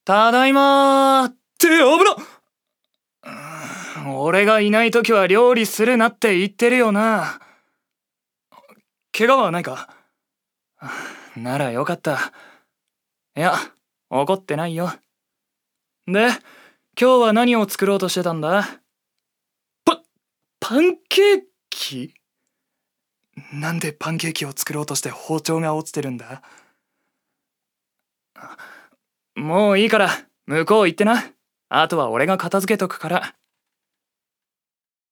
ただいまーって危な。俺がいないときは料理するなって言ってるよな。怪我はないか？ならよかった。いや、怒ってないよ。で、今日は何を作ろうとしてたんだ？パンケーキ？なんでパンケーキを作ろうとして包丁が落ちてるんだ？もういいから向こう行ってな。あとは俺が片付けとくから。